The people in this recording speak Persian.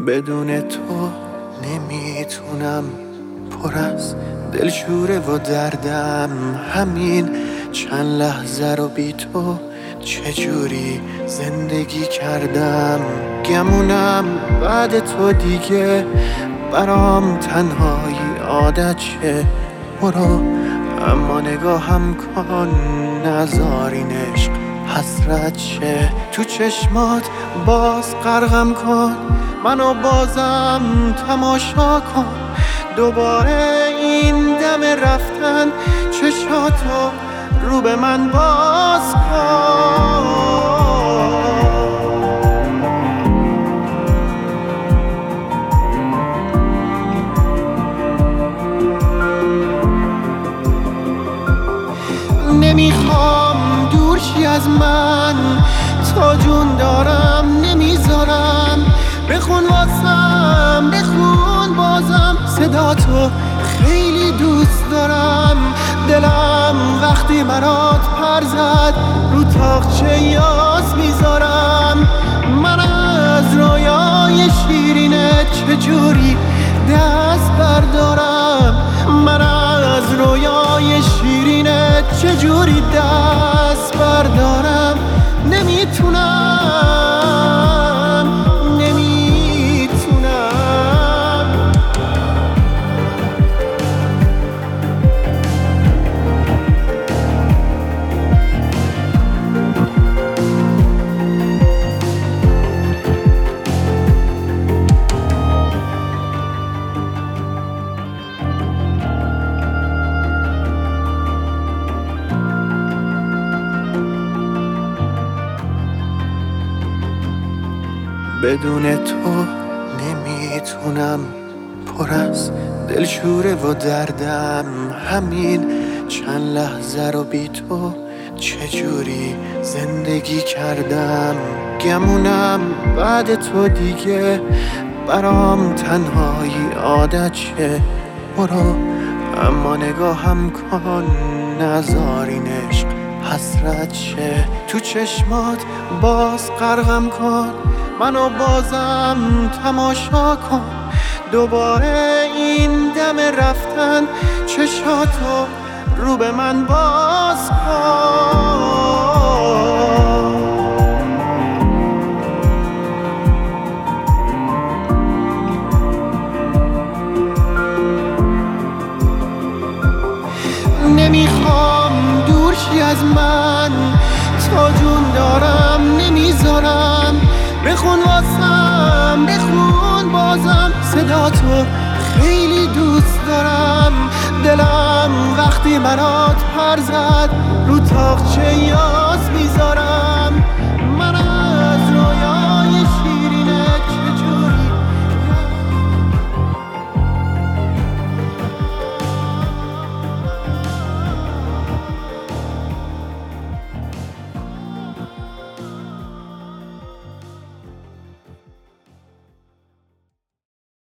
بدون تو نمیتونم، پر از دلشوره و دردم. همین چند لحظه رو بی تو چجوری زندگی کردم. گمونم بعد تو دیگه برام تنهایی عادت شه. برو اما نگاهم کن، نذار این عشق حسرت شه. تو چشمات باز غرقم کن، منو بازم تماشا کن. دوباره این دم رفتن چشاتو رو به من باز کن. نمیخوام دور شی از من، تا جون دارم نمیذارم. بخون واسم، بخون بازم، صدا تو خیلی دوست دارم. دلم وقتی برات پر زد رو تاقچه یاس میذارم. من از رویای شیرینت چجوری دست بردارم. من از رویای شیرینت چجوری دست بردارم. نمیتونم، نمیتونم. بدون تو نمیتونم، پر از دلشوره و دردم. همین چند لحظه رو بی تو چجوری زندگی کردم. گمونم بعد تو دیگه برام تنهایی عادت شه. برو اما نگاهم کن، نذار این عشق حسرت شه. تو چشمات باز غرقم کن، منو بازم تماشا کن. دوباره این دم رفتن چشاتو رو به من باز کن. نمیخوام دور شی از من، تا جون دارم نمیذارم. بخون واسم، بخون بازم، صدا تو خیلی دوست دارم. دلم وقتی برات پر زد رو تاقچه یاس میذارم.